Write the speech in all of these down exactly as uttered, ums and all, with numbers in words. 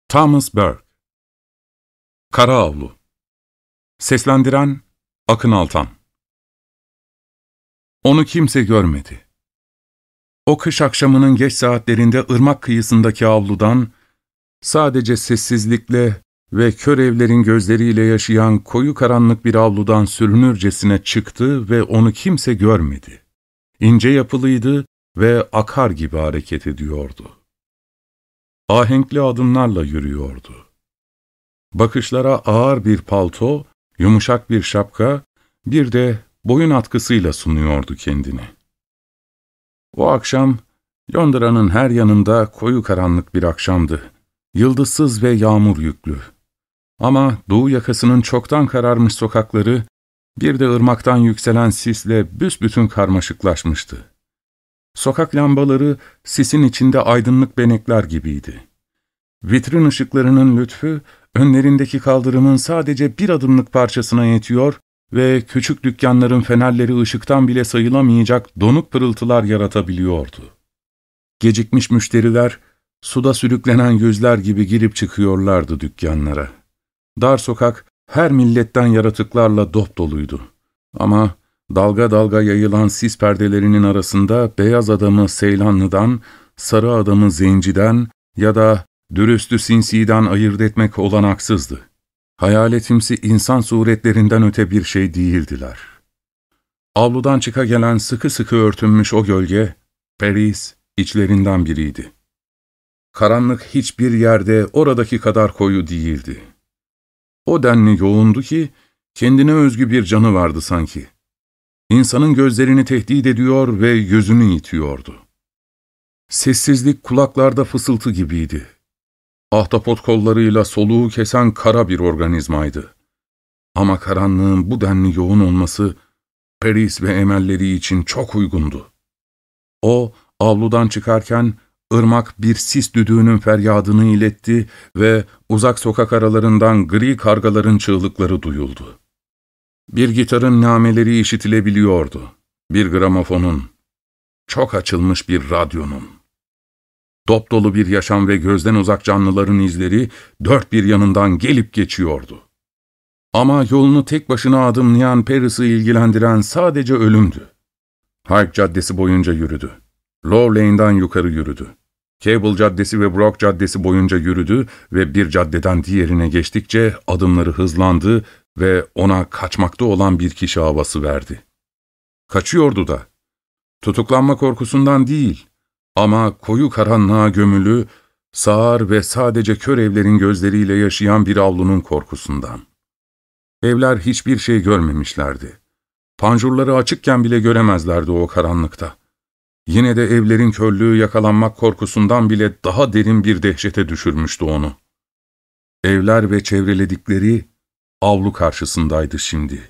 Thomas Burke. Kara Avlu. Seslendiren Akın Altan. Onu kimse görmedi. O kış akşamının geç saatlerinde ırmak kıyısındaki avludan, sadece sessizlikle ve kör evlerin gözleriyle yaşayan koyu karanlık bir avludan sürünürcesine çıktı ve onu kimse görmedi. İnce yapılıydı ve akar gibi hareket ediyordu. Ahenkli adımlarla yürüyordu. Bakışlara ağır bir palto, yumuşak bir şapka, bir de boyun atkısıyla sunuyordu kendini. O akşam, Londra'nın her yanında koyu karanlık bir akşamdı. Yıldızsız ve yağmur yüklü. Ama doğu yakasının çoktan kararmış sokakları, bir de ırmaktan yükselen sisle büsbütün karmaşıklaşmıştı. Sokak lambaları sisin içinde aydınlık benekler gibiydi. Vitrin ışıklarının lütfu, önlerindeki kaldırımın sadece bir adımlık parçasına yetiyor ve küçük dükkanların fenerleri ışıktan bile sayılamayacak donuk pırıltılar yaratabiliyordu. Gecikmiş müşteriler, suda sürüklenen yüzler gibi girip çıkıyorlardı dükkanlara. Dar sokak, her milletten yaratıklarla dopdoluydu. Ama dalga dalga yayılan sis perdelerinin arasında beyaz adamı Seylanlı'dan, sarı adamı Zenci'den ya da dürüstü sinsiden ayırt etmek olanaksızdı. Hayaletimsi insan suretlerinden öte bir şey değildiler. Avludan çıka gelen sıkı sıkı örtünmüş o gölge, Paris içlerinden biriydi. Karanlık hiçbir yerde oradaki kadar koyu değildi. O denli yoğundu ki, kendine özgü bir canı vardı sanki. İnsanın gözlerini tehdit ediyor ve yüzünü itiyordu. Sessizlik kulaklarda fısıltı gibiydi. Ahtapot kollarıyla soluğu kesen kara bir organizmaydı. Ama karanlığın bu denli yoğun olması, Paris ve emelleri için çok uygundu. O, avludan çıkarken, ırmak bir sis düdüğünün feryadını iletti ve uzak sokak aralarından gri kargaların çığlıkları duyuldu. Bir gitarın nameleri işitilebiliyordu. Bir gramofonun, çok açılmış bir radyonun. Dopdolu bir yaşam ve gözden uzak canlıların izleri dört bir yanından gelip geçiyordu. Ama yolunu tek başına adımlayan Paris'i ilgilendiren sadece ölümdü. Hyde Caddesi boyunca yürüdü. Low Lane'dan yukarı yürüdü. Cable Caddesi ve Brock Caddesi boyunca yürüdü ve bir caddeden diğerine geçtikçe adımları hızlandı ve ona kaçmakta olan bir kişi havası verdi. Kaçıyordu da. Tutuklanma korkusundan değil ama koyu karanlığa gömülü, sağır ve sadece kör evlerin gözleriyle yaşayan bir avlunun korkusundan. Evler hiçbir şey görmemişlerdi. Panjurları açıkken bile göremezlerdi o karanlıkta. Yine de evlerin körlüğü yakalanmak korkusundan bile daha derin bir dehşete düşürmüştü onu. Evler ve çevreledikleri avlu karşısındaydı şimdi.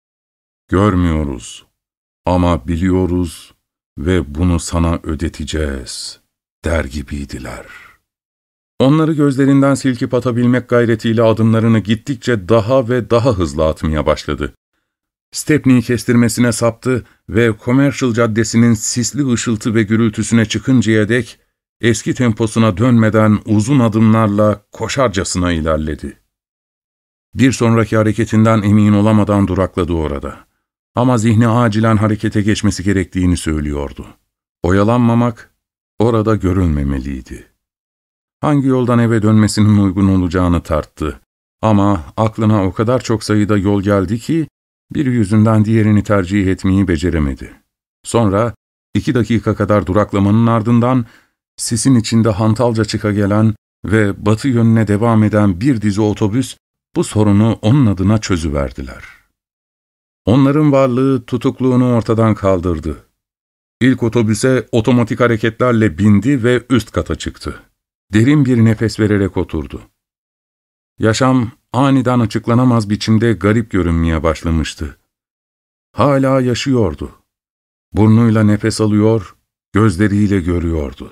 Görmüyoruz ama biliyoruz ve bunu sana ödeteceğiz der gibiydiler. Onları gözlerinden silkip atabilmek gayretiyle adımlarını gittikçe daha ve daha hızlı atmaya başladı. Stepney kestirmesine saptı ve Commercial Caddesi'nin sisli ışıltı ve gürültüsüne çıkıncaya dek eski temposuna dönmeden uzun adımlarla koşarcasına ilerledi. Bir sonraki hareketinden emin olamadan durakladı orada. Ama zihni acilen harekete geçmesi gerektiğini söylüyordu. Oyalanmamak orada görülmemeliydi. Hangi yoldan eve dönmesinin uygun olacağını tarttı. Ama aklına o kadar çok sayıda yol geldi ki, bir yüzünden diğerini tercih etmeyi beceremedi. Sonra, iki dakika kadar duraklamanın ardından, sisin içinde hantalca çıka gelen ve batı yönüne devam eden bir dizi otobüs, bu sorunu onun adına çözüverdiler. Onların varlığı tutukluğunu ortadan kaldırdı. İlk otobüse otomatik hareketlerle bindi ve üst kata çıktı. Derin bir nefes vererek oturdu. Yaşam aniden açıklanamaz biçimde garip görünmeye başlamıştı. Hala yaşıyordu. Burnuyla nefes alıyor, gözleriyle görüyordu.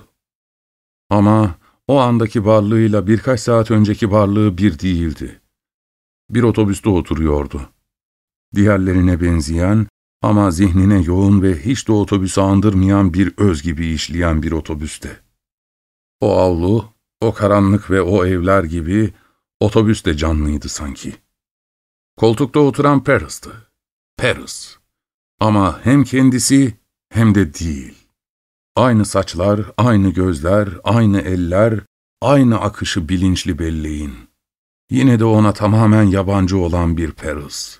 Ama o andaki varlığıyla birkaç saat önceki varlığı bir değildi. Bir otobüste oturuyordu. Diğerlerine benzeyen ama zihnine yoğun ve hiç de otobüsü andırmayan bir öz gibi işleyen bir otobüste. O avlu, O karanlık ve o evler gibi otobüs de canlıydı sanki. Koltukta oturan Paris'tı. Paris. Ama hem kendisi hem de değil. Aynı saçlar, aynı gözler, aynı eller, aynı akışı bilinçli belleğin. Yine de ona tamamen yabancı olan bir Paris.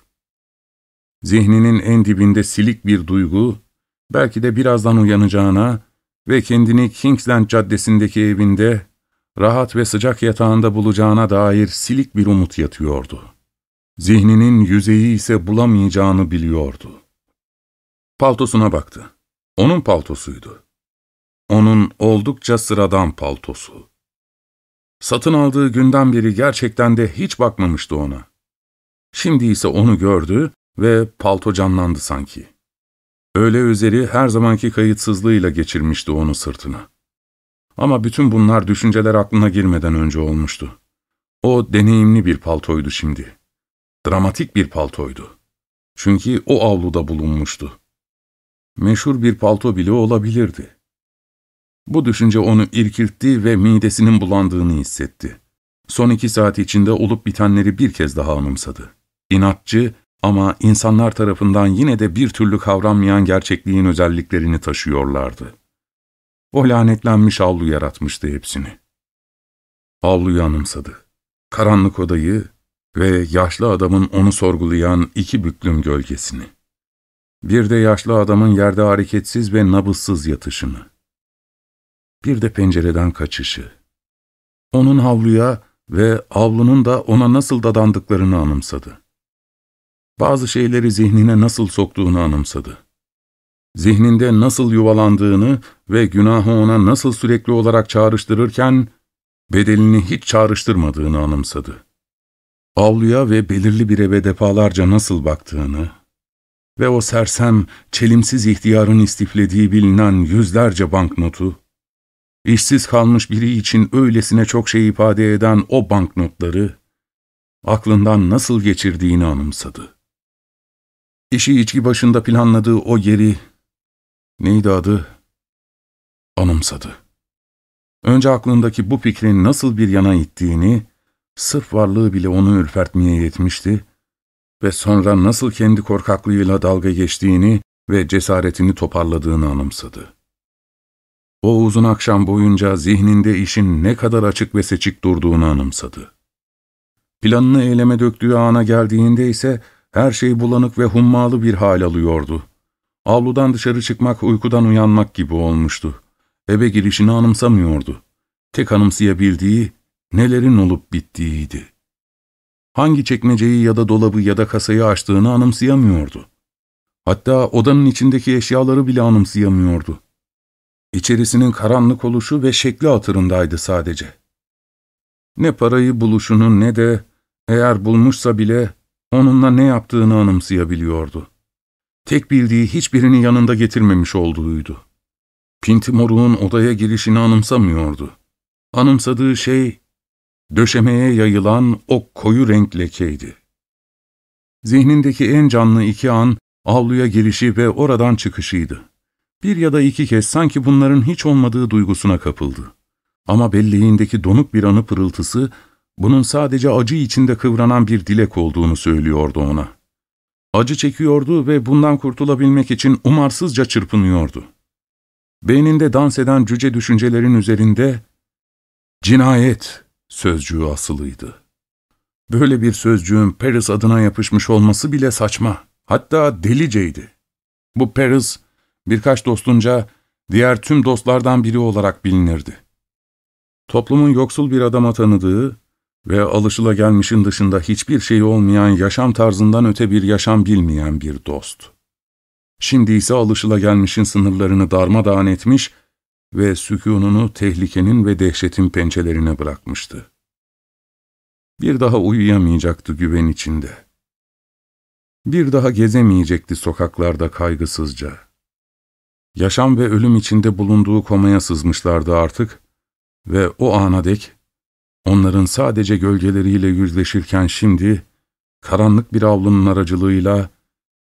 Zihninin en dibinde silik bir duygu, belki de birazdan uyanacağına ve kendini Kingsland Caddesi'ndeki evinde, rahat ve sıcak yatağında bulacağına dair silik bir umut yatıyordu. Zihninin yüzeyi ise bulamayacağını biliyordu. Paltosuna baktı. Onun paltosuydu. Onun oldukça sıradan paltosu. Satın aldığı günden beri gerçekten de hiç bakmamıştı ona. Şimdi ise onu gördü ve palto canlandı sanki. Öğle üzeri her zamanki kayıtsızlığıyla geçirmişti onu sırtına. Ama bütün bunlar düşünceler aklına girmeden önce olmuştu. O deneyimli bir paltoydu şimdi. Dramatik bir paltoydu. Çünkü o avluda bulunmuştu. Meşhur bir palto bile olabilirdi. Bu düşünce onu irkiltti ve midesinin bulandığını hissetti. Son iki saat içinde olup bitenleri bir kez daha anımsadı. İnatçı ama insanlar tarafından yine de bir türlü kavranmayan gerçekliğin özelliklerini taşıyorlardı. O lanetlenmiş avlu yaratmıştı hepsini. Avluyu anımsadı. Karanlık odayı ve yaşlı adamın onu sorgulayan iki büklüm gölgesini. Bir de yaşlı adamın yerde hareketsiz ve nabızsız yatışını. Bir de pencereden kaçışı. Onun havluya ve avlunun da ona nasıl dadandıklarını anımsadı. Bazı şeyleri zihnine nasıl soktuğunu anımsadı. Zihninde nasıl yuvalandığını ve günahı ona nasıl sürekli olarak çağrıştırırken, bedelini hiç çağrıştırmadığını anımsadı. Avluya ve belirli bir eve defalarca nasıl baktığını ve o sersem, çelimsiz ihtiyarın istiflediği bilinen yüzlerce banknotu, işsiz kalmış biri için öylesine çok şey ifade eden o banknotları, aklından nasıl geçirdiğini anımsadı. İşi içki başında planladığı o yeri, neydi adı? Anımsadı. Önce aklındaki bu fikrin nasıl bir yana ittiğini, sırf varlığı bile onu ürpertmeye yetmişti ve sonra nasıl kendi korkaklığıyla dalga geçtiğini ve cesaretini toparladığını anımsadı. O uzun akşam boyunca zihninde işin ne kadar açık ve seçik durduğunu anımsadı. Planını eyleme döktüğü ana geldiğinde ise her şey bulanık ve hummalı bir hal alıyordu. Avludan dışarı çıkmak uykudan uyanmak gibi olmuştu. Eve girişini anımsamıyordu. Tek anımsayabildiği nelerin olup bittiğiydi. Hangi çekmeceyi ya da dolabı ya da kasayı açtığını anımsayamıyordu. Hatta odanın içindeki eşyaları bile anımsayamıyordu. İçerisinin karanlık oluşu ve şekli hatırındaydı sadece. Ne parayı buluşunu ne de, eğer bulmuşsa bile, onunla ne yaptığını anımsayabiliyordu. Tek bildiği hiçbirini yanında getirmemiş olduğuydu. Pinti moruğun odaya girişini anımsamıyordu. Anımsadığı şey, döşemeye yayılan o koyu renk lekeydi. Zihnindeki en canlı iki an, avluya girişi ve oradan çıkışıydı. Bir ya da iki kez sanki bunların hiç olmadığı duygusuna kapıldı. Ama belleğindeki donuk bir anı pırıltısı, bunun sadece acı içinde kıvranan bir dilek olduğunu söylüyordu ona. Acı çekiyordu ve bundan kurtulabilmek için umarsızca çırpınıyordu. Beyninde dans eden cüce düşüncelerin üzerinde, cinayet sözcüğü asılıydı. Böyle bir sözcüğün Paris adına yapışmış olması bile saçma, hatta deliceydi. Bu Paris, birkaç dostunca diğer tüm dostlardan biri olarak bilinirdi. Toplumun yoksul bir adama tanıdığı ve alışılagelmişin dışında hiçbir şey olmayan yaşam tarzından öte bir yaşam bilmeyen bir dost. Şimdi ise alışılagelmişin sınırlarını darmadağın etmiş ve sükûnunu tehlikenin ve dehşetin pençelerine bırakmıştı. Bir daha uyuyamayacaktı güven içinde. Bir daha gezemeyecekti sokaklarda kaygısızca. Yaşam ve ölüm içinde bulunduğu komaya sızmışlardı artık ve o ana dek, onların sadece gölgeleriyle yüzleşirken şimdi, karanlık bir avlunun aracılığıyla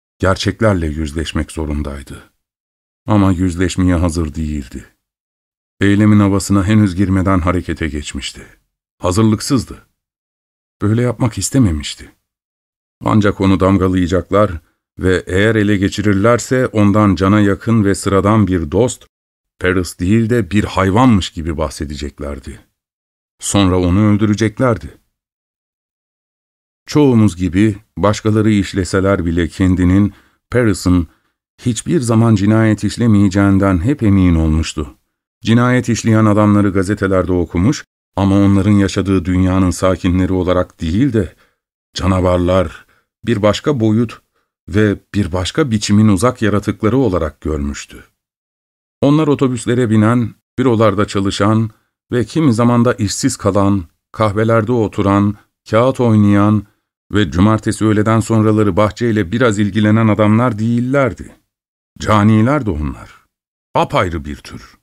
gerçeklerle yüzleşmek zorundaydı. Ama yüzleşmeye hazır değildi. Eylemin havasına henüz girmeden harekete geçmişti. Hazırlıksızdı. Böyle yapmak istememişti. Ancak onu damgalayacaklar ve eğer ele geçirirlerse ondan cana yakın ve sıradan bir dost, Paris değil de bir hayvanmış gibi bahsedeceklerdi. Sonra onu öldüreceklerdi. Çoğumuz gibi başkaları işleseler bile kendinin, Paris'in hiçbir zaman cinayet işlemeyeceğinden hep emin olmuştu. Cinayet işleyen adamları gazetelerde okumuş ama onların yaşadığı dünyanın sakinleri olarak değil de canavarlar, bir başka boyut ve bir başka biçimin uzak yaratıkları olarak görmüştü. Onlar otobüslere binen, bürolarda çalışan ve kimi zaman da işsiz kalan, kahvelerde oturan, kağıt oynayan ve cumartesi öğleden sonraları bahçeyle biraz ilgilenen adamlar değillerdi. Canilerdi onlar. Apayrı bir tür.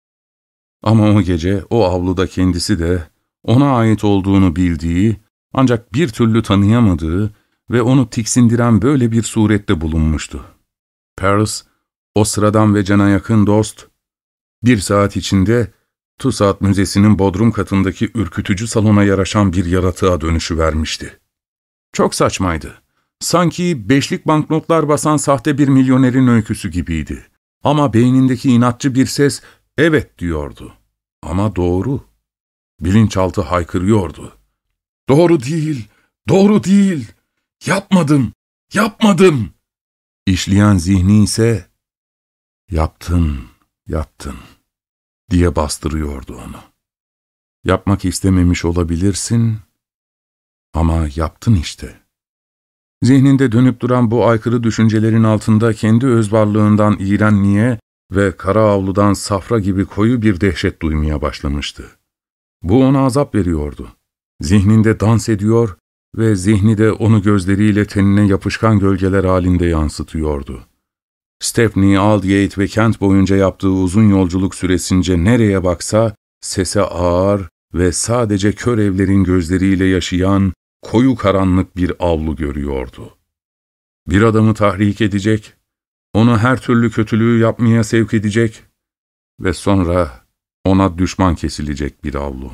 Ama o gece o avluda kendisi de ona ait olduğunu bildiği, ancak bir türlü tanıyamadığı ve onu tiksindiren böyle bir surette bulunmuştu. Paris, o sıradan ve cana yakın dost, bir saat içinde Tussaud Müzesi'nin bodrum katındaki ürkütücü salona yaraşan bir yaratığa dönüşüvermişti. Çok saçmaydı. Sanki beşlik banknotlar basan sahte bir milyonerin öyküsü gibiydi. Ama beynindeki inatçı bir ses, evet diyordu. Ama doğru. Bilinçaltı haykırıyordu. Doğru değil, doğru değil. Yapmadım, yapmadım. İşleyen zihni ise, yaptın, yaptın diye bastırıyordu onu. Yapmak istememiş olabilirsin ama yaptın işte. Zihninde dönüp duran bu aykırı düşüncelerin altında kendi özvarlığından iğrenliğe ve kara avludan safra gibi koyu bir dehşet duymaya başlamıştı. Bu ona azap veriyordu. Zihninde dans ediyor ve zihni de onu gözleriyle tenine yapışkan gölgeler halinde yansıtıyordu. Stepney, Aldgate ve Kent boyunca yaptığı uzun yolculuk süresince nereye baksa sese ağır ve sadece kör evlerin gözleriyle yaşayan koyu karanlık bir avlu görüyordu. Bir adamı tahrik edecek, onu her türlü kötülüğü yapmaya sevk edecek ve sonra ona düşman kesilecek bir avlu.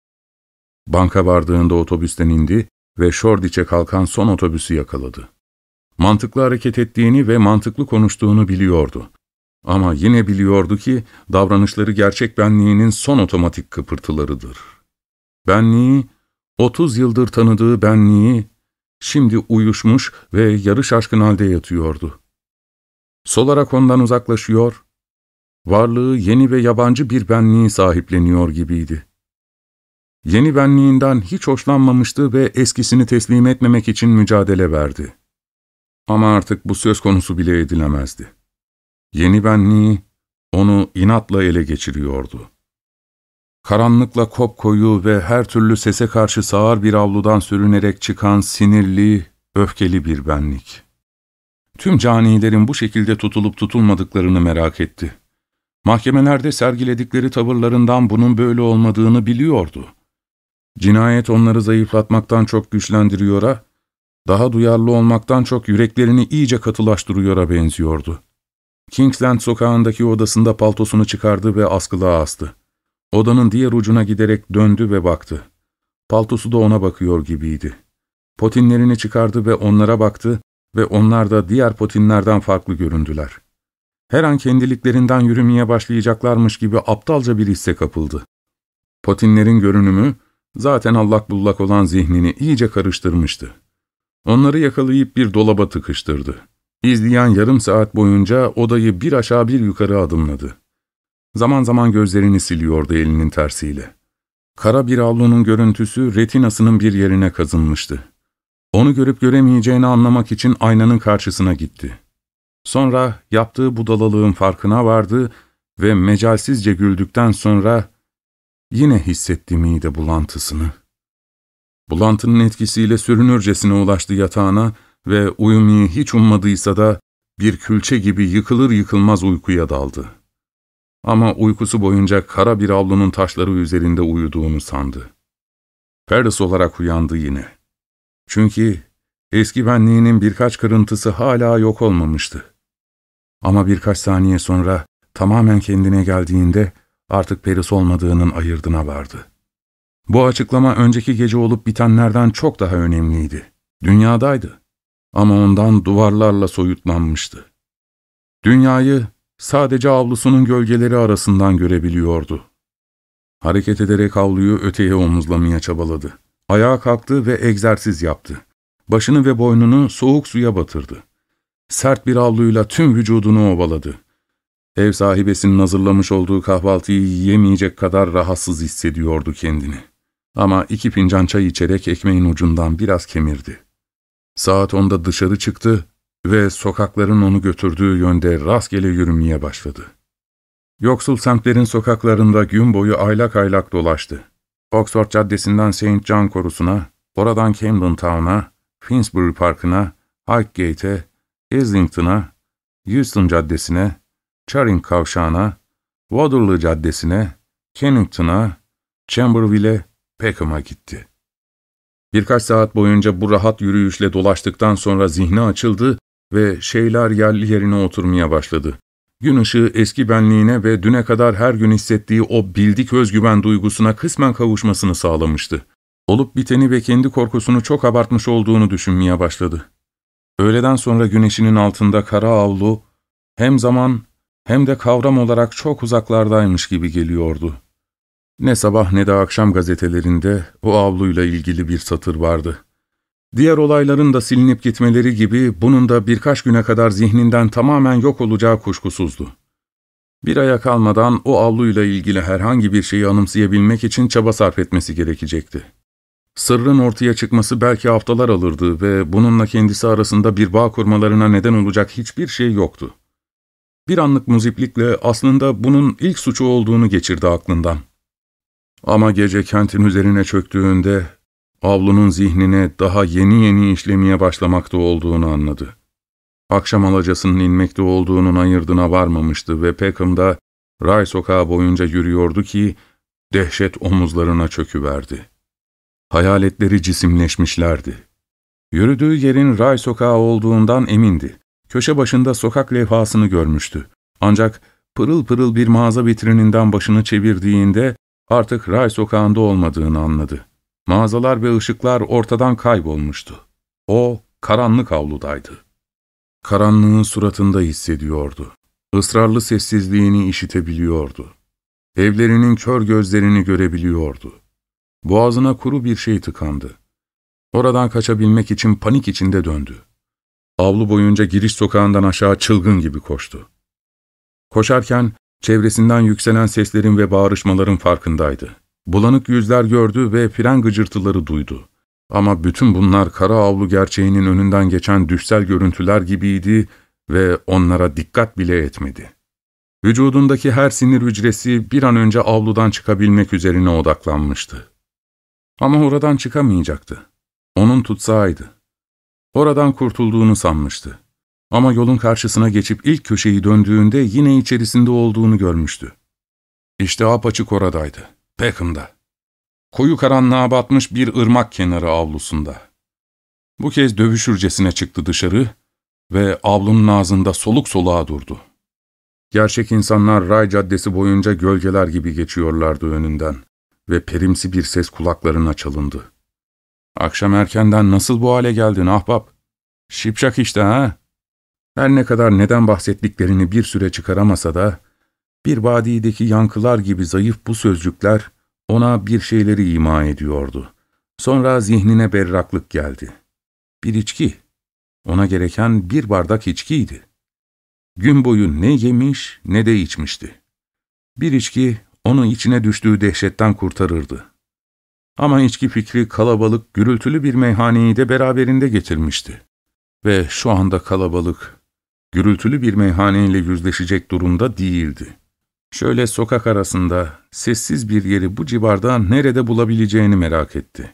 Banka vardığında otobüsten indi ve Shoreditch'e kalkan son otobüsü yakaladı. Mantıklı hareket ettiğini ve mantıklı konuştuğunu biliyordu. Ama yine biliyordu ki davranışları gerçek benliğinin son otomatik kıpırtılarıdır. Benliği, otuz yıldır tanıdığı benliği, şimdi uyuşmuş ve yarı şaşkın halde yatıyordu. Solarak ondan uzaklaşıyor, varlığı yeni ve yabancı bir benliği sahipleniyor gibiydi. Yeni benliğinden hiç hoşlanmamıştı ve eskisini teslim etmemek için mücadele verdi. Ama artık bu söz konusu bile edilemezdi. Yeni benliği onu inatla ele geçiriyordu. Karanlıkla kopkoyu ve her türlü sese karşı sağır bir avludan sürünerek çıkan sinirli, öfkeli bir benlik. Tüm canilerin bu şekilde tutulup tutulmadıklarını merak etti. Mahkemelerde sergiledikleri tavırlarından bunun böyle olmadığını biliyordu. Cinayet onları zayıflatmaktan çok güçlendiriyor'a, daha duyarlı olmaktan çok yüreklerini iyice katılaştırıyor'a benziyordu. Kingsland sokağındaki odasında paltosunu çıkardı ve askılığa astı. Odanın diğer ucuna giderek döndü ve baktı. Paltosu da ona bakıyor gibiydi. Potinlerini çıkardı ve onlara baktı ve onlar da diğer potinlerden farklı göründüler. Her an kendiliklerinden yürümeye başlayacaklarmış gibi aptalca bir hisse kapıldı. Potinlerin görünümü, zaten allak bullak olan zihnini iyice karıştırmıştı. Onları yakalayıp bir dolaba tıkıştırdı. İzleyen yarım saat boyunca odayı bir aşağı bir yukarı adımladı. Zaman zaman gözlerini siliyordu elinin tersiyle. Kara bir avlunun görüntüsü retinasının bir yerine kazınmıştı. Onu görüp göremeyeceğini anlamak için aynanın karşısına gitti. Sonra yaptığı budalalığın farkına vardı ve mecalsizce güldükten sonra yine hissetti mide bulantısını. Bulantının etkisiyle sürünürcesine ulaştı yatağına ve uyumayı hiç ummadıysa da bir külçe gibi yıkılır yıkılmaz uykuya daldı. Ama uykusu boyunca kara bir avlunun taşları üzerinde uyuduğunu sandı. Paris olarak uyandı yine. Çünkü eski benliğinin birkaç kırıntısı hala yok olmamıştı. Ama birkaç saniye sonra tamamen kendine geldiğinde artık perisi olmadığının ayırdına vardı. Bu açıklama önceki gece olup bitenlerden çok daha önemliydi. Dünyadaydı ama ondan duvarlarla soyutlanmıştı. Dünyayı sadece avlusunun gölgeleri arasından görebiliyordu. Hareket ederek avluyu öteye omuzlamaya çabaladı. Ayağa kalktı ve egzersiz yaptı. Başını ve boynunu soğuk suya batırdı. Sert bir havluyla tüm vücudunu ovaladı. Ev sahibesinin hazırlamış olduğu kahvaltıyı yiyemeyecek kadar rahatsız hissediyordu kendini. Ama iki fincan çay içerek ekmeğin ucundan biraz kemirdi. Saat onda dışarı çıktı ve sokakların onu götürdüğü yönde rastgele yürümeye başladı. Yoksul semtlerin sokaklarında gün boyu aylak aylak dolaştı. Oxford Caddesi'nden Saint John Korusuna, oradan Camden Town'a, Finsbury Park'ına, Highgate'e, Islington'a, Euston Caddesi'ne, Charing Kavşağı'na, Waterloo Caddesi'ne, Kennington'a, Chamberville'e, Peckham'a gitti. Birkaç saat boyunca bu rahat yürüyüşle dolaştıktan sonra zihni açıldı ve şeyler yerli yerine oturmaya başladı. Gün ışığı eski benliğine ve düne kadar her gün hissettiği o bildik özgüven duygusuna kısmen kavuşmasını sağlamıştı. Olup biteni ve kendi korkusunu çok abartmış olduğunu düşünmeye başladı. Öğleden sonra güneşinin altında kara avlu, hem zaman hem de kavram olarak çok uzaklardaymış gibi geliyordu. Ne sabah ne de akşam gazetelerinde o avluyla ilgili bir satır vardı. Diğer olayların da silinip gitmeleri gibi bunun da birkaç güne kadar zihninden tamamen yok olacağı kuşkusuzdu. Bir aya kalmadan o avluyla ilgili herhangi bir şeyi anımsayabilmek için çaba sarf etmesi gerekecekti. Sırrın ortaya çıkması belki haftalar alırdı ve bununla kendisi arasında bir bağ kurmalarına neden olacak hiçbir şey yoktu. Bir anlık muziplikle aslında bunun ilk suçu olduğunu geçirdi aklından. Ama gece kentin üzerine çöktüğünde avlunun zihnine daha yeni yeni işlemeye başlamakta olduğunu anladı. Akşam alacasının inmekte olduğunun ayırdına varmamıştı ve Peckham'da Ray sokağı boyunca yürüyordu ki dehşet omuzlarına çöküverdi. Hayaletleri cisimleşmişlerdi. Yürüdüğü yerin Ray sokağı olduğundan emindi. Köşe başında sokak levhasını görmüştü. Ancak pırıl pırıl bir mağaza vitrininden başını çevirdiğinde artık Ray sokağında olmadığını anladı. Mağazalar ve ışıklar ortadan kaybolmuştu. O, karanlık avludaydı. Karanlığı suratında hissediyordu. Israrlı sessizliğini işitebiliyordu. Evlerinin kör gözlerini görebiliyordu. Boğazına kuru bir şey tıkandı. Oradan kaçabilmek için panik içinde döndü. Avlu boyunca giriş sokağından aşağı çılgın gibi koştu. Koşarken çevresinden yükselen seslerin ve bağırışmaların farkındaydı. Bulanık yüzler gördü ve fren gıcırtıları duydu. Ama bütün bunlar kara avlu gerçeğinin önünden geçen düşsel görüntüler gibiydi ve onlara dikkat bile etmedi. Vücudundaki her sinir hücresi bir an önce avludan çıkabilmek üzerine odaklanmıştı. Ama oradan çıkamayacaktı. Onun tutsağıydı. Oradan kurtulduğunu sanmıştı. Ama yolun karşısına geçip ilk köşeyi döndüğünde yine içerisinde olduğunu görmüştü. İşte apaçık oradaydı. Peckham'da. Koyu karanlığa batmış bir ırmak kenarı avlusunda. Bu kez dövüşürcesine çıktı dışarı ve avlunun ağzında soluk soluğa durdu. Gerçek insanlar Ray Caddesi boyunca gölgeler gibi geçiyorlardı önünden ve perimsi bir ses kulaklarına çalındı. ''Akşam erkenden nasıl bu hale geldin ahbap? Şipşak işte ha?'' Her ne kadar neden bahsettiklerini bir süre çıkaramasa da, bir vadideki yankılar gibi zayıf bu sözcükler ona bir şeyleri ima ediyordu. Sonra zihnine berraklık geldi. Bir içki. Ona gereken bir bardak içkiydi. Gün boyu ne yemiş ne de içmişti. Bir içki onu içine düştüğü dehşetten kurtarırdı. Ama içki fikri kalabalık, gürültülü bir meyhaneyi de beraberinde getirmişti. Ve şu anda kalabalık, gürültülü bir meyhaneyle yüzleşecek durumda değildi. Şöyle sokak arasında, sessiz bir yeri bu civarda nerede bulabileceğini merak etti.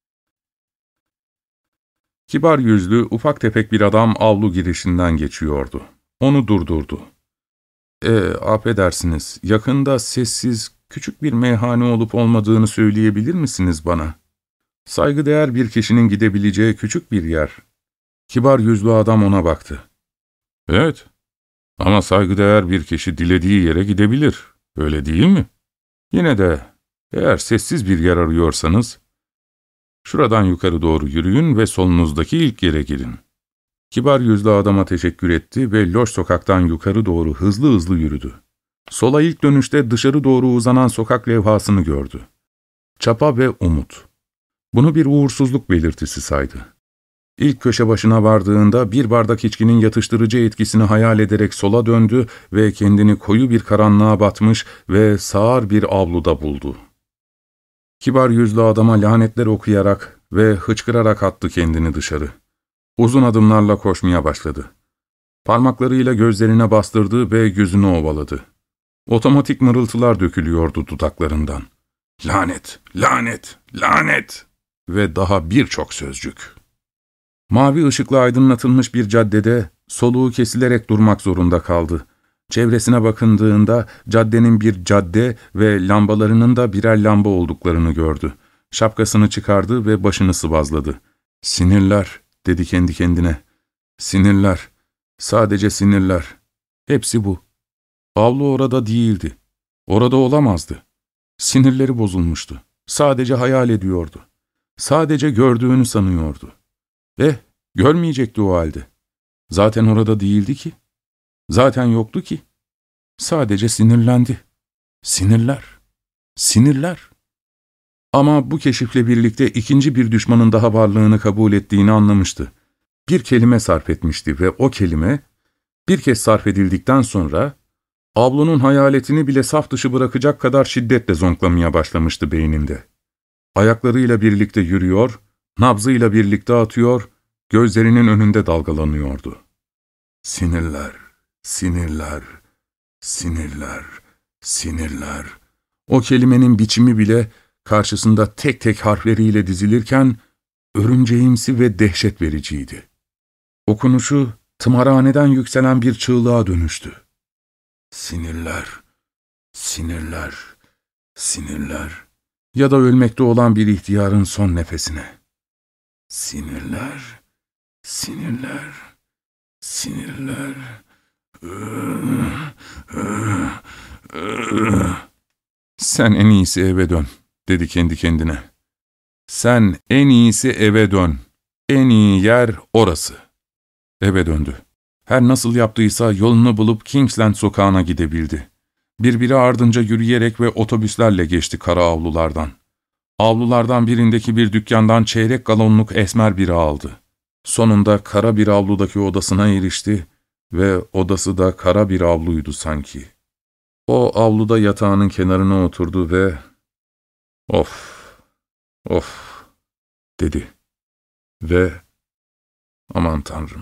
Kibar yüzlü, ufak tefek bir adam avlu girişinden geçiyordu. Onu durdurdu. ''E, affedersiniz, yakında sessiz, küçük bir meyhane olup olmadığını söyleyebilir misiniz bana? Saygıdeğer bir kişinin gidebileceği küçük bir yer.'' Kibar yüzlü adam ona baktı. ''Evet, ama saygıdeğer bir kişi dilediği yere gidebilir, öyle değil mi?'' Yine de eğer sessiz bir yer arıyorsanız, şuradan yukarı doğru yürüyün ve solunuzdaki ilk yere gidin. Kibar yüzlü adama teşekkür etti ve loş sokaktan yukarı doğru hızlı hızlı yürüdü. Sola ilk dönüşte dışarı doğru uzanan sokak levhasını gördü. Çapa ve umut. Bunu bir uğursuzluk belirtisi saydı. İlk köşe başına vardığında bir bardak içkinin yatıştırıcı etkisini hayal ederek sola döndü ve kendini koyu bir karanlığa batmış ve sağır bir avluda buldu. Kibar yüzlü adama lanetler okuyarak ve hıçkırarak attı kendini dışarı. Uzun adımlarla koşmaya başladı. Parmaklarıyla gözlerine bastırdı ve yüzünü ovaladı. Otomatik mırıltılar dökülüyordu dudaklarından. Lanet, lanet, lanet ve daha birçok sözcük. Mavi ışıkla aydınlatılmış bir caddede soluğu kesilerek durmak zorunda kaldı. Çevresine bakındığında caddenin bir cadde ve lambalarının da birer lamba olduklarını gördü. Şapkasını çıkardı ve başını sıvazladı. Sinirler, dedi kendi kendine. Sinirler, sadece sinirler. Hepsi bu. Avlu orada değildi. Orada olamazdı. Sinirleri bozulmuştu. Sadece hayal ediyordu. Sadece gördüğünü sanıyordu. Eh, görmeyecekti o halde. Zaten orada değildi ki. Zaten yoktu ki. Sadece sinirlendi. Sinirler. Sinirler. Ama bu keşifle birlikte ikinci bir düşmanın daha varlığını kabul ettiğini anlamıştı. Bir kelime sarf etmişti ve o kelime, bir kez sarf edildikten sonra, avlunun hayaletini bile saf dışı bırakacak kadar şiddetle zonklamaya başlamıştı beyninde. Ayaklarıyla birlikte yürüyor, nabzıyla birlikte atıyor, gözlerinin önünde dalgalanıyordu. Sinirler, sinirler, sinirler, sinirler. O kelimenin biçimi bile karşısında tek tek harfleriyle dizilirken örümceğimsi ve dehşet vericiydi. Okunuşu tımarhaneden yükselen bir çığlığa dönüştü. Sinirler, sinirler, sinirler ya da ölmekte olan bir ihtiyarın son nefesine. Sinirler, sinirler, sinirler. Sen en iyisi eve dön, dedi kendi kendine. Sen en iyisi eve dön. En iyi yer orası. Eve döndü. Her nasıl yaptıysa yolunu bulup Kingsland sokağına gidebildi. Birbiri ardınca yürüyerek ve otobüslerle geçti kara avlulardan. Avlulardan birindeki bir dükkandan çeyrek galonluk esmer biri aldı. Sonunda kara bir avludaki odasına erişti ve odası da kara bir avluydu sanki. O avluda yatağının kenarına oturdu ve ''Of, of'' dedi ve ''Aman Tanrım,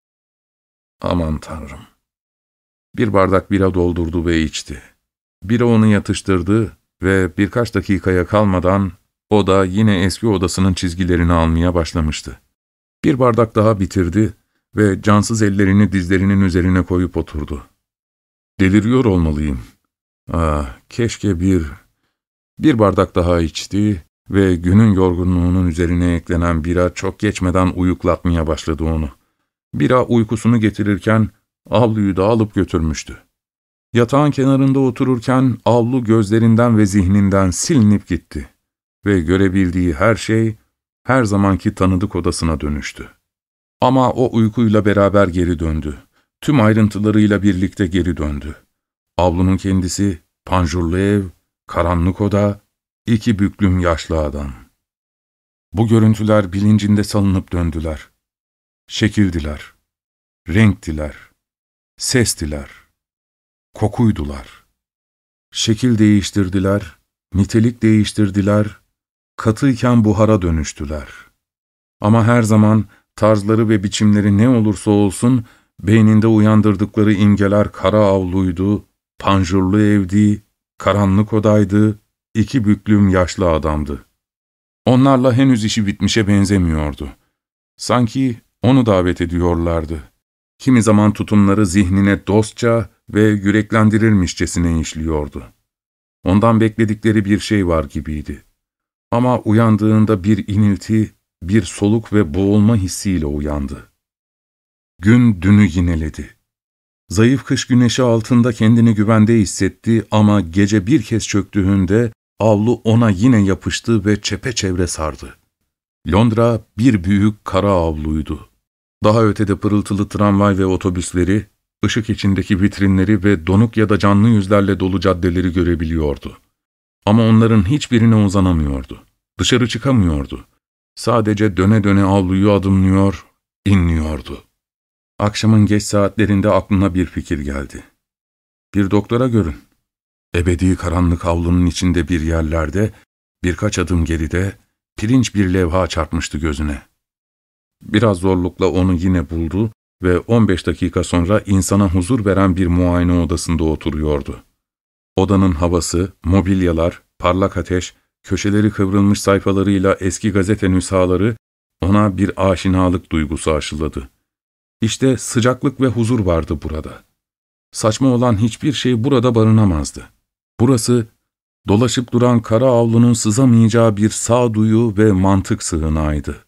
aman Tanrım.'' Bir bardak bira doldurdu ve içti. Bira onu yatıştırdı ve birkaç dakikaya kalmadan o da yine eski odasının çizgilerini almaya başlamıştı. Bir bardak daha bitirdi ve cansız ellerini dizlerinin üzerine koyup oturdu. Deliriyor olmalıyım. Ah, keşke bir... Bir bardak daha içti ve günün yorgunluğunun üzerine eklenen bira çok geçmeden uyuklatmaya başladı onu. Bira uykusunu getirirken avluyu da alıp götürmüştü. Yatağın kenarında otururken avlu gözlerinden ve zihninden silinip gitti ve görebildiği her şey her zamanki tanıdık odasına dönüştü. Ama o uykuyla beraber geri döndü. Tüm ayrıntılarıyla birlikte geri döndü. Avlunun kendisi, panjurlu ev, karanlık oda, iki büklüm yaşlı adam. Bu görüntüler bilincinde salınıp döndüler. Şekildiler, renktiler, sestiler, kokuydular. Şekil değiştirdiler, nitelik değiştirdiler, katıyken buhara dönüştüler. Ama her zaman tarzları ve biçimleri ne olursa olsun, beyninde uyandırdıkları imgeler kara avluydu, panjurlu evdi, karanlık odaydı, iki büklüm yaşlı adamdı. Onlarla henüz işi bitmişe benzemiyordu. Sanki onu davet ediyorlardı. Kimi zaman tutumları zihnine dostça ve yüreklendirirmişçesine işliyordu. Ondan bekledikleri bir şey var gibiydi. Ama uyandığında bir inilti, bir soluk ve boğulma hissiyle uyandı. Gün dünü yineledi. Zayıf kış güneşi altında kendini güvende hissetti ama gece bir kez çöktüğünde avlu ona yine yapıştı ve çepeçevre sardı. Londra bir büyük kara avluydu. Daha ötede pırıltılı tramvay ve otobüsleri, ışık içindeki vitrinleri ve donuk ya da canlı yüzlerle dolu caddeleri görebiliyordu. Ama onların hiçbirine uzanamıyordu. Dışarı çıkamıyordu. Sadece döne döne avluyu adımlıyor, inliyordu. Akşamın geç saatlerinde aklına bir fikir geldi. Bir doktora görün. Ebedi karanlık avlunun içinde bir yerlerde, birkaç adım geride, pirinç bir levha çarpmıştı gözüne. Biraz zorlukla onu yine buldu ve on beş dakika sonra insana huzur veren bir muayene odasında oturuyordu. Odanın havası, mobilyalar, parlak ateş, köşeleri kıvrılmış sayfalarıyla eski gazete nüshaları ona bir aşinalık duygusu aşıladı. İşte sıcaklık ve huzur vardı burada. Saçma olan hiçbir şey burada barınamazdı. Burası, dolaşıp duran kara avlunun sızamayacağı bir sağduyu ve mantık sığınağıydı.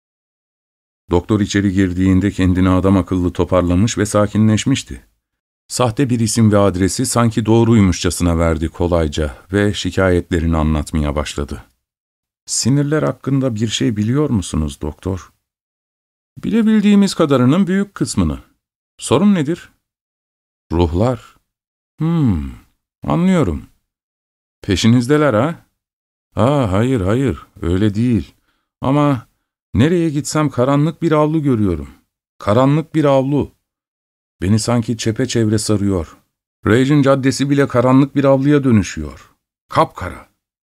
Doktor içeri girdiğinde kendini adam akıllı toparlamış ve sakinleşmişti. Sahte bir isim ve adresi sanki doğruymuşçasına verdi kolayca ve şikayetlerini anlatmaya başladı. ''Sinirler hakkında bir şey biliyor musunuz doktor?'' ''Bilebildiğimiz kadarının büyük kısmını. Sorun nedir?'' ''Ruhlar.'' ''Hmm, anlıyorum. Peşinizdeler ha?'' ''Aa, hayır hayır, öyle değil. Ama nereye gitsem karanlık bir avlu görüyorum. Karanlık bir avlu. Beni sanki çepeçevre sarıyor. Regent Caddesi bile karanlık bir avluya dönüşüyor. Kapkara.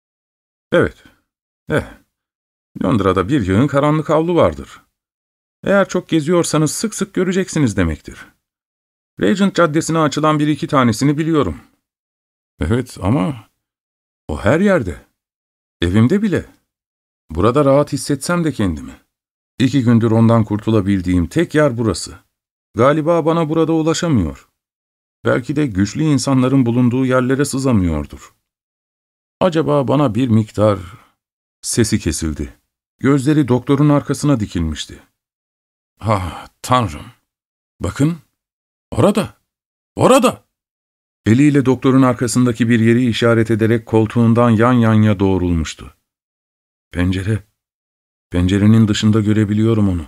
Evet, eh, Londra'da bir yığın karanlık avlu vardır. Eğer çok geziyorsanız sık sık göreceksiniz demektir. Regent Caddesi'ne açılan bir iki tanesini biliyorum. Evet ama o her yerde. Evimde bile. Burada rahat hissetsem de kendimi. İki gündür ondan kurtulabildiğim tek yer burası. Galiba bana burada ulaşamıyor. Belki de güçlü insanların bulunduğu yerlere sızamıyordur. Acaba bana bir miktar... Sesi kesildi. Gözleri doktorun arkasına dikilmişti. Ah, Tanrım! Bakın, orada, orada! Eliyle doktorun arkasındaki bir yeri işaret ederek koltuğundan yan yanya doğrulmuştu. Pencere, pencerenin dışında görebiliyorum onu.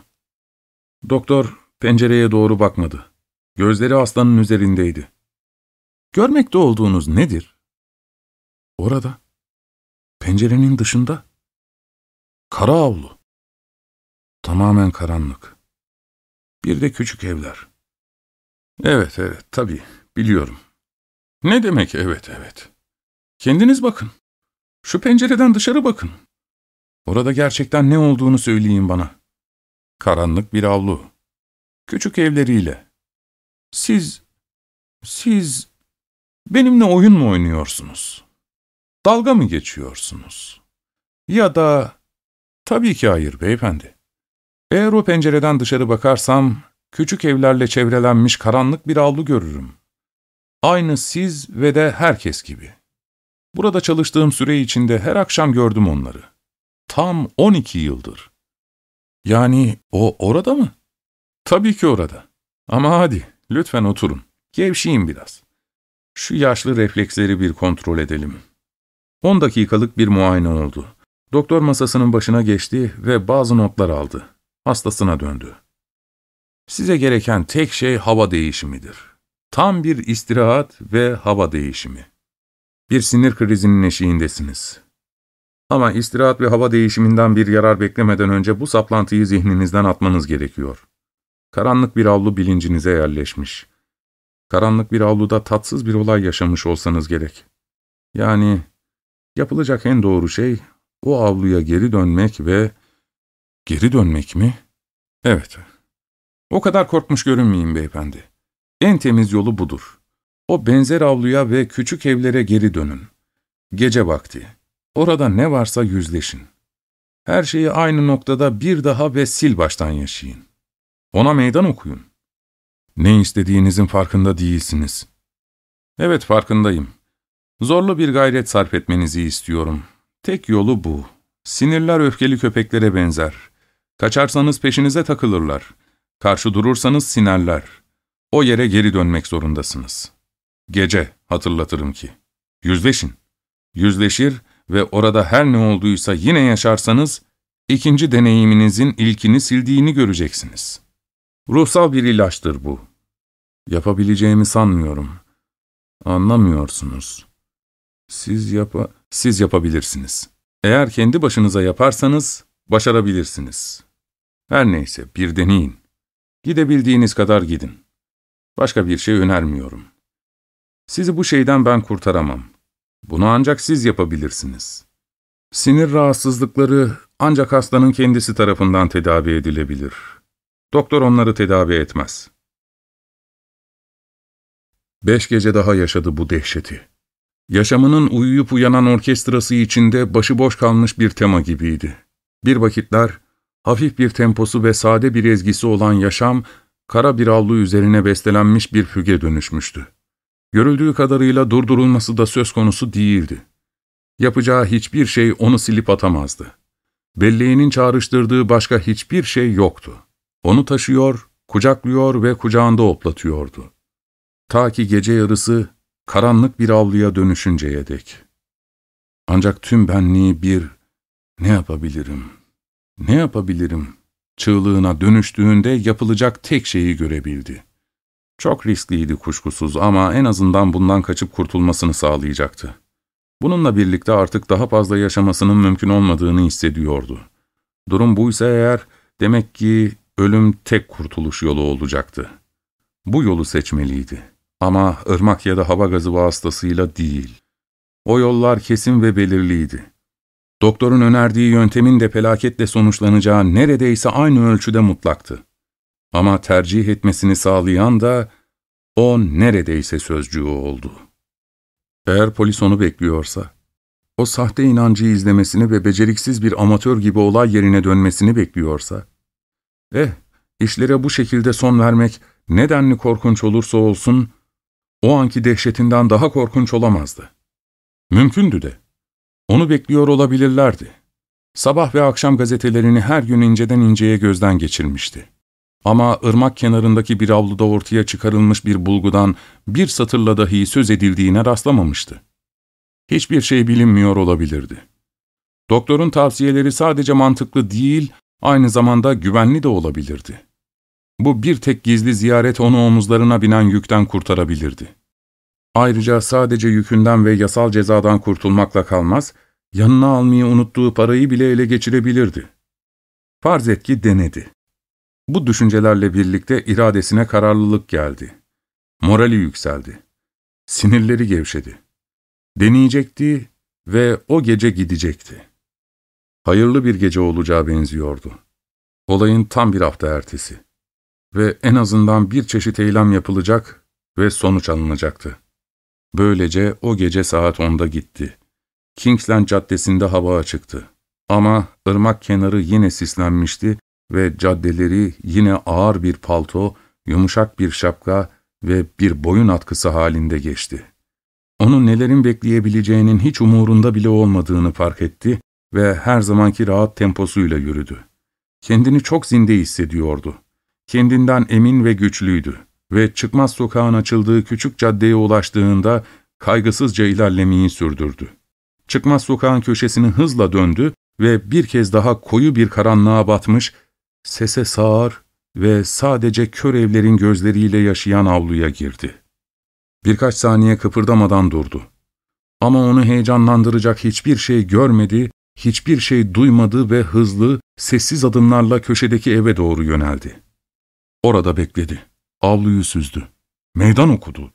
Doktor pencereye doğru bakmadı. Gözleri aslanın üzerindeydi. Görmekte olduğunuz nedir? Orada, pencerenin dışında. Kara avlu. Tamamen karanlık. Bir de küçük evler. Evet, evet, tabii, biliyorum. Ne demek evet, evet? Kendiniz bakın. Şu pencereden dışarı bakın. Orada gerçekten ne olduğunu söyleyin bana. Karanlık bir avlu. Küçük evleriyle. Siz, siz benimle oyun mu oynuyorsunuz? Dalga mı geçiyorsunuz? Ya da, tabii ki hayır beyefendi. Eğer o pencereden dışarı bakarsam, küçük evlerle çevrelenmiş karanlık bir avlu görürüm. Aynı siz ve de herkes gibi. Burada çalıştığım süre içinde her akşam gördüm onları. Tam on iki yıldır. Yani o orada mı? Tabii ki orada. Ama hadi, lütfen oturun. Gevşeyin biraz. Şu yaşlı refleksleri bir kontrol edelim. On dakikalık bir muayene oldu. Doktor masasının başına geçti ve bazı notlar aldı. Hastasına döndü. Size gereken tek şey hava değişimidir. Tam bir istirahat ve hava değişimi. Bir sinir krizinin eşiğindesiniz. Ama istirahat ve hava değişiminden bir yarar beklemeden önce bu saplantıyı zihninizden atmanız gerekiyor. Karanlık bir avlu bilincinize yerleşmiş. Karanlık bir avluda tatsız bir olay yaşamış olsanız gerek. Yani yapılacak en doğru şey o avluya geri dönmek ve... Geri dönmek mi? Evet. O kadar korkmuş görünmeyin beyefendi. En temiz yolu budur. O benzer avluya ve küçük evlere geri dönün. Gece vakti. Orada ne varsa yüzleşin. Her şeyi aynı noktada bir daha ve sil baştan yaşayın. Ona meydan okuyun. Ne istediğinizin farkında değilsiniz. Evet, farkındayım. Zorlu bir gayret sarf etmenizi istiyorum. Tek yolu bu. Sinirler öfkeli köpeklere benzer. Kaçarsanız peşinize takılırlar. Karşı durursanız sinerler. O yere geri dönmek zorundasınız. Gece, hatırlatırım ki. Yüzleşin. Yüzleşir ve orada her ne olduysa yine yaşarsanız, ikinci deneyiminizin ilkini sildiğini göreceksiniz. Ruhsal bir ilaçtır bu. Yapabileceğimi sanmıyorum. Anlamıyorsunuz. Siz yapa, siz yapabilirsiniz. Eğer kendi başınıza yaparsanız, başarabilirsiniz. Her neyse, bir deneyin. Gidebildiğiniz kadar gidin. Başka bir şey önermiyorum. Sizi bu şeyden ben kurtaramam. Bunu ancak siz yapabilirsiniz. Sinir rahatsızlıkları ancak hastanın kendisi tarafından tedavi edilebilir. Doktor onları tedavi etmez. Beş gece daha yaşadı bu dehşeti. Yaşamının uyuyup uyanan orkestrası içinde başıboş kalmış bir tema gibiydi. Bir vakitler, hafif bir temposu ve sade bir ezgisi olan yaşam, kara bir avlu üzerine bestelenmiş bir füge dönüşmüştü. Görüldüğü kadarıyla durdurulması da söz konusu değildi. Yapacağı hiçbir şey onu silip atamazdı. Belleğinin çağrıştırdığı başka hiçbir şey yoktu. Onu taşıyor, kucaklıyor ve kucağında oplatıyordu. Ta ki gece yarısı karanlık bir avluya dönüşünceye dek. Ancak tüm benliği bir "ne yapabilirim, ne yapabilirim" çığlığına dönüştüğünde yapılacak tek şeyi görebildi. Çok riskliydi kuşkusuz ama en azından bundan kaçıp kurtulmasını sağlayacaktı. Bununla birlikte artık daha fazla yaşamasının mümkün olmadığını hissediyordu. Durum buysa eğer, demek ki ölüm tek kurtuluş yolu olacaktı. Bu yolu seçmeliydi. Ama ırmak ya da hava gazı vasıtasıyla değil. O yollar kesin ve belirliydi. Doktorun önerdiği yöntemin de felaketle sonuçlanacağı neredeyse aynı ölçüde mutlaktı. Ama tercih etmesini sağlayan da o neredeyse sözcüğü oldu. Eğer polis onu bekliyorsa, o sahte inancı izlemesini ve beceriksiz bir amatör gibi olay yerine dönmesini bekliyorsa, eh, işlere bu şekilde son vermek nedenli korkunç olursa olsun, o anki dehşetinden daha korkunç olamazdı. Mümkündü de. Onu bekliyor olabilirlerdi. Sabah ve akşam gazetelerini her gün inceden inceye gözden geçirmişti. Ama ırmak kenarındaki bir avluda ortaya çıkarılmış bir bulgudan bir satırla dahi söz edildiğine rastlamamıştı. Hiçbir şey bilinmiyor olabilirdi. Doktorun tavsiyeleri sadece mantıklı değil, aynı zamanda güvenli de olabilirdi. Bu bir tek gizli ziyaret onu omuzlarına binen yükten kurtarabilirdi. Ayrıca sadece yükünden ve yasal cezadan kurtulmakla kalmaz, yanına almayı unuttuğu parayı bile ele geçirebilirdi. Farz et ki denedi. Bu düşüncelerle birlikte iradesine kararlılık geldi. Morali yükseldi. Sinirleri gevşedi. Deneyecekti ve o gece gidecekti. Hayırlı bir gece olacağı benziyordu. Olayın tam bir hafta ertesi. Ve en azından bir çeşit eylem yapılacak ve sonuç alınacaktı. Böylece o gece saat onda gitti. Kingsland Caddesi'nde hava açıktı. Ama ırmak kenarı yine sislenmişti ve caddeleri yine ağır bir palto, yumuşak bir şapka ve bir boyun atkısı halinde geçti. Onu nelerin bekleyebileceğinin hiç umurunda bile olmadığını fark etti ve her zamanki rahat temposuyla yürüdü. Kendini çok zinde hissediyordu. Kendinden emin ve güçlüydü ve çıkmaz sokağın açıldığı küçük caddeye ulaştığında kaygısızca ilerlemeyi sürdürdü. Çıkmaz sokağın köşesini hızla döndü ve bir kez daha koyu bir karanlığa batmış, sese sağır ve sadece kör evlerin gözleriyle yaşayan avluya girdi. Birkaç saniye kıpırdamadan durdu. Ama onu heyecanlandıracak hiçbir şey görmedi, hiçbir şey duymadı ve hızlı, sessiz adımlarla köşedeki eve doğru yöneldi. Orada bekledi. Avluyu süzdü. Meydan okudu.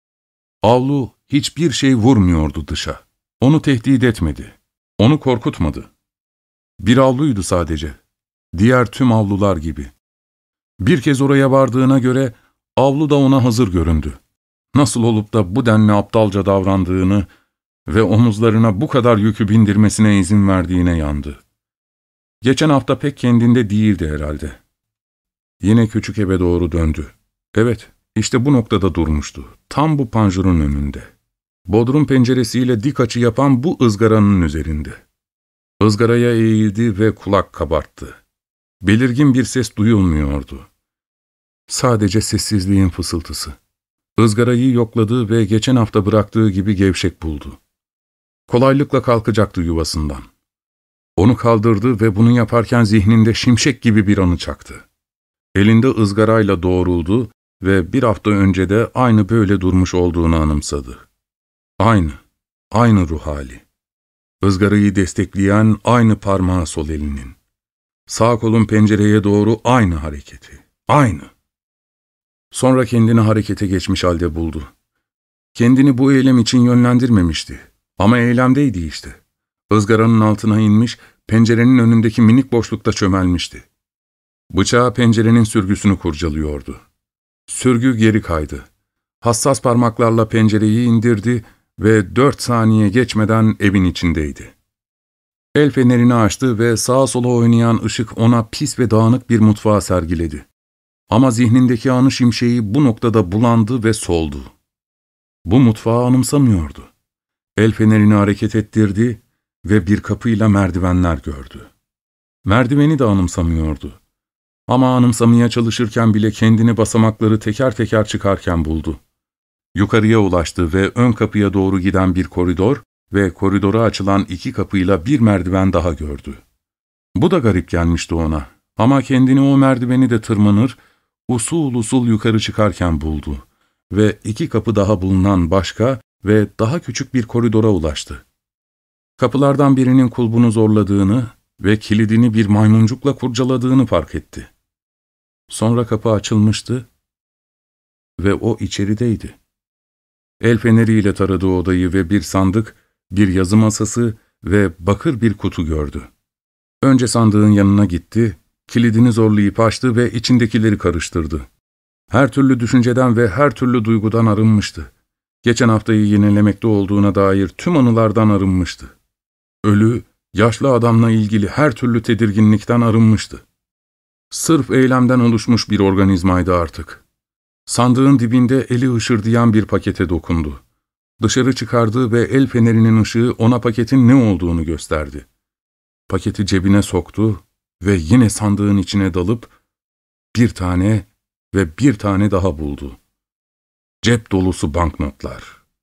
Avlu hiçbir şey vurmuyordu dışa. Onu tehdit etmedi. Onu korkutmadı. Bir avluydu sadece. Diğer tüm avlular gibi. Bir kez oraya vardığına göre avlu da ona hazır göründü. Nasıl olup da bu denli aptalca davrandığını ve omuzlarına bu kadar yükü bindirmesine izin verdiğine yandı. Geçen hafta pek kendinde değildi herhalde. Yine küçük eve doğru döndü. Evet, işte bu noktada durmuştu. Tam bu panjurun önünde. Bodrum penceresiyle dik açı yapan bu ızgaranın üzerinde. Izgaraya eğildi ve kulak kabarttı. Belirgin bir ses duyulmuyordu. Sadece sessizliğin fısıltısı. Izgarayı yokladı ve geçen hafta bıraktığı gibi gevşek buldu. Kolaylıkla kalkacaktı yuvasından. Onu kaldırdı ve bunu yaparken zihninde şimşek gibi bir anı çaktı. Elinde ızgarayla doğruldu ve bir hafta önce de aynı böyle durmuş olduğunu anımsadı. Aynı, aynı ruh hali. Izgarayı destekleyen aynı parmağı sol elinin. Sağ kolun pencereye doğru aynı hareketi. Aynı. Sonra kendini harekete geçmiş halde buldu. Kendini bu eylem için yönlendirmemişti. Ama eylemdeydi işte. Izgaranın altına inmiş, pencerenin önündeki minik boşlukta çömelmişti. Bıçağı pencerenin sürgüsünü kurcalıyordu. Sürgü geri kaydı. Hassas parmaklarla pencereyi indirdi ve dört saniye geçmeden evin içindeydi. El fenerini açtı ve sağa sola oynayan ışık ona pis ve dağınık bir mutfağı sergiledi. Ama zihnindeki anı şimşeği bu noktada bulandı ve soldu. Bu mutfağı anımsamıyordu. El fenerini hareket ettirdi ve bir kapıyla merdivenler gördü. Merdiveni de anımsamıyordu. Ama anımsamaya çalışırken bile kendini basamakları teker teker çıkarken buldu. Yukarıya ulaştı ve ön kapıya doğru giden bir koridor ve koridora açılan iki kapıyla bir merdiven daha gördü. Bu da garip gelmişti ona ama kendini o merdiveni de tırmanır, usul usul yukarı çıkarken buldu ve iki kapı daha bulunan başka ve daha küçük bir koridora ulaştı. Kapılardan birinin kulbunu zorladığını ve kilidini bir maymuncukla kurcaladığını fark etti. Sonra kapı açılmıştı ve o içerideydi. El feneriyle taradığı odayı ve bir sandık, bir yazı masası ve bakır bir kutu gördü. Önce sandığın yanına gitti, kilidini zorlayıp açtı ve içindekileri karıştırdı. Her türlü düşünceden ve her türlü duygudan arınmıştı. Geçen haftayı yenilemekte olduğuna dair tüm anılardan arınmıştı. Ölü, yaşlı adamla ilgili her türlü tedirginlikten arınmıştı. Sırf eylemden oluşmuş bir organizmaydı artık. Sandığın dibinde eli hışırdayan bir pakete dokundu. Dışarı çıkardı ve el fenerinin ışığı ona paketin ne olduğunu gösterdi. Paketi cebine soktu ve yine sandığın içine dalıp bir tane ve bir tane daha buldu. Cep dolusu banknotlar.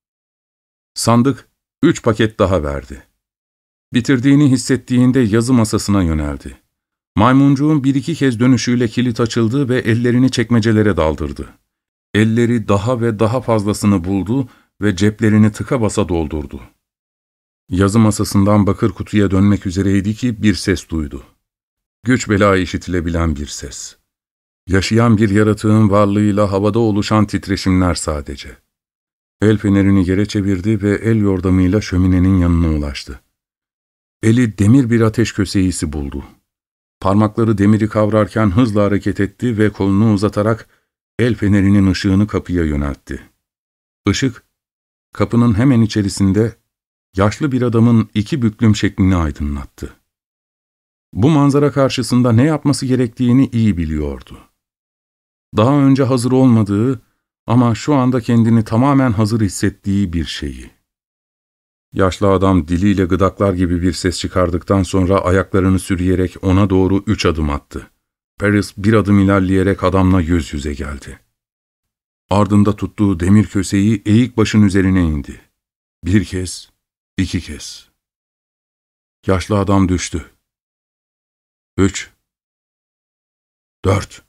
Sandık üç paket daha verdi. Bitirdiğini hissettiğinde yazı masasına yöneldi. Maymuncuğun bir iki kez dönüşüyle kilit açıldı ve ellerini çekmecelere daldırdı. Elleri daha ve daha fazlasını buldu ve ceplerini tıka basa doldurdu. Yazı masasından bakır kutuya dönmek üzereydi ki bir ses duydu. Güç bela işitilebilen bir ses. Yaşayan bir yaratığın varlığıyla havada oluşan titreşimler sadece. El fenerini yere çevirdi ve el yordamıyla şöminenin yanına ulaştı. Eli demir bir ateş köseyisi buldu. Parmakları demiri kavrarken hızla hareket etti ve kolunu uzatarak el fenerinin ışığını kapıya yöneltti. Işık, kapının hemen içerisinde yaşlı bir adamın iki büklüm şeklini aydınlattı. Bu manzara karşısında ne yapması gerektiğini iyi biliyordu. Daha önce hazır olmadığı ama şu anda kendini tamamen hazır hissettiği bir şeyi. Yaşlı adam diliyle gıdaklar gibi bir ses çıkardıktan sonra ayaklarını sürüyerek ona doğru üç adım attı. Paris bir adım ilerleyerek adamla yüz yüze geldi. Ardında tuttuğu demir köseyi eğik başın üzerine indi. Bir kez, iki kez. Yaşlı adam düştü. Üç, dört.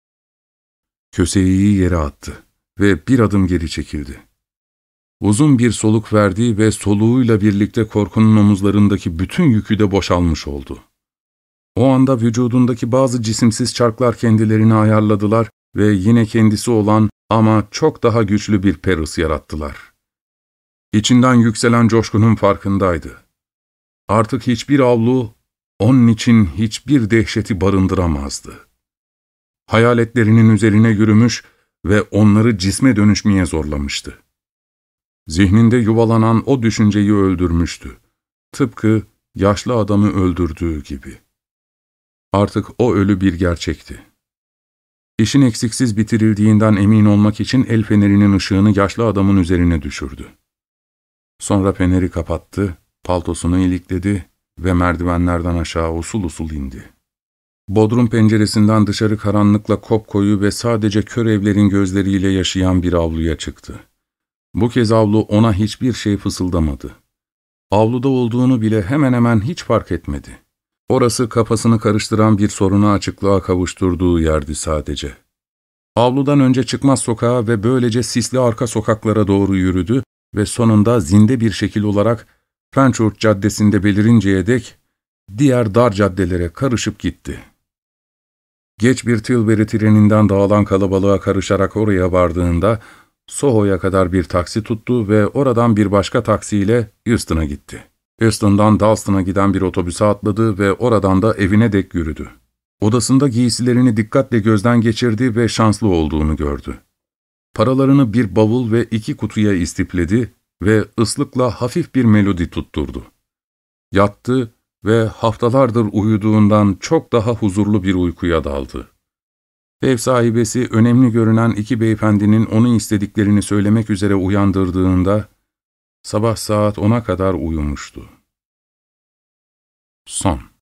Köseyi yere attı ve bir adım geri çekildi. Uzun bir soluk verdi ve soluğuyla birlikte korkunun omuzlarındaki bütün yükü de boşalmış oldu. O anda vücudundaki bazı cisimsiz çarklar kendilerini ayarladılar ve yine kendisi olan ama çok daha güçlü bir Paris yarattılar. İçinden yükselen coşkunun farkındaydı. Artık hiçbir avlu, onun için hiçbir dehşeti barındıramazdı. Hayaletlerinin üzerine yürümüş ve onları cisme dönüşmeye zorlamıştı. Zihninde yuvalanan o düşünceyi öldürmüştü. Tıpkı yaşlı adamı öldürdüğü gibi. Artık o ölü bir gerçekti. İşin eksiksiz bitirildiğinden emin olmak için el fenerinin ışığını yaşlı adamın üzerine düşürdü. Sonra feneri kapattı, paltosunu ilikledi ve merdivenlerden aşağı usul usul indi. Bodrum penceresinden dışarı karanlıkla kopkoyu ve sadece kör evlerin gözleriyle yaşayan bir avluya çıktı. Bu kez avlu ona hiçbir şey fısıldamadı. Avluda olduğunu bile hemen hemen hiç fark etmedi. Orası kafasını karıştıran bir sorunu açıklığa kavuşturduğu yerdi sadece. Avludan önce çıkmaz sokağa ve böylece sisli arka sokaklara doğru yürüdü ve sonunda zinde bir şekil olarak Frankfurt Caddesi'nde belirinceye dek diğer dar caddelere karışıp gitti. Geç bir Tilbury treninden dağılan kalabalığa karışarak oraya vardığında Soho'ya kadar bir taksi tuttu ve oradan bir başka taksiyle Euston'a gitti. Euston'dan Dalston'a giden bir otobüse atladı ve oradan da evine dek yürüdü. Odasında giysilerini dikkatle gözden geçirdi ve şanslı olduğunu gördü. Paralarını bir bavul ve iki kutuya istipledi ve ıslıkla hafif bir melodi tutturdu. Yattı ve haftalardır uyuduğundan çok daha huzurlu bir uykuya daldı. Ev sahibesi önemli görünen iki beyefendinin onun istediklerini söylemek üzere uyandırdığında sabah saat ona kadar uyumuştu. Son.